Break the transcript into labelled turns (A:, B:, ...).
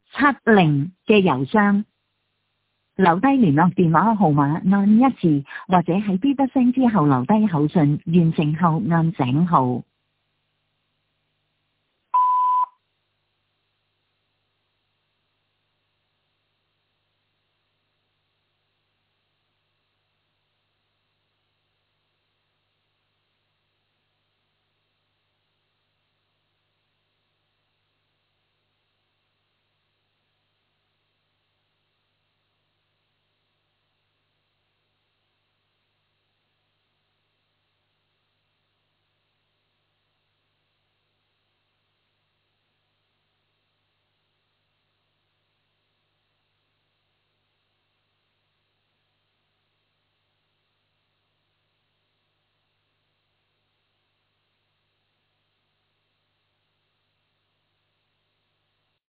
A: 70嘅郵箱，留低聯絡電話號碼按1字，或者喺嗶噠聲之後留低口信，完成後按井號。